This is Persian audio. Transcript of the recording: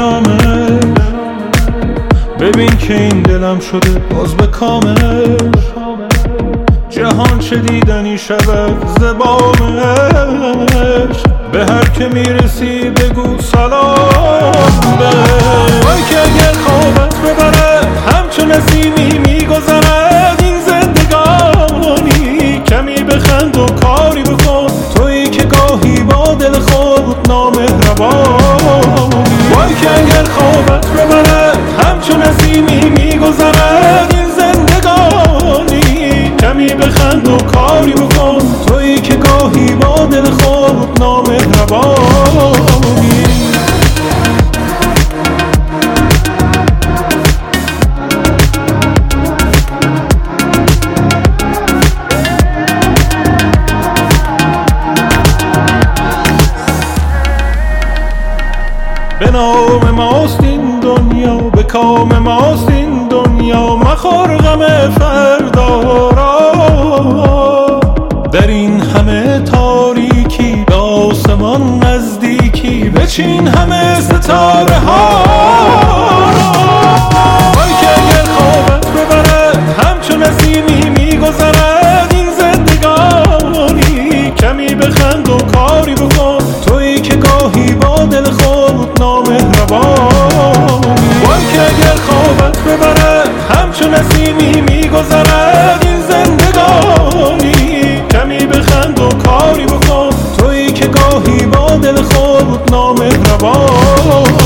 نامش. ببین که این دلم شده باز به کامش. جهان چه دیدنی شود زبامش. به هر که میرسی بگو سلام بهش. وای که اگر خوابت ببرد همچون نسیمی میگذرد این زندگانی. کمی بخند و کاری بکن تویی که گاهی با دل خود نامهربانی. وای که اگر خوابت ببرد همچون نسیمی میگذرد این زندگانی. کمی بخند و کاری بکن تویی که گاهی با دل خود نامهربانی. به نام ماست این دنیا به کام ماست این دنیا. مخور غم فردا را. در این همه تاریکی به آسمان نزدیکی بچین همه ستاره ها. وای که اگر خوابت ببرد همچون نسیمی میگذرد این زندگانی. کمی بخند و کاری بکن تویی که گاهی با دل خود نامهربانی. وای که اگر خوابت ببرد همچون نسیمی میگذرد این زندگانی. کمی بخند و کاری بکن تویی که گاهی با دل خود نامهربانی.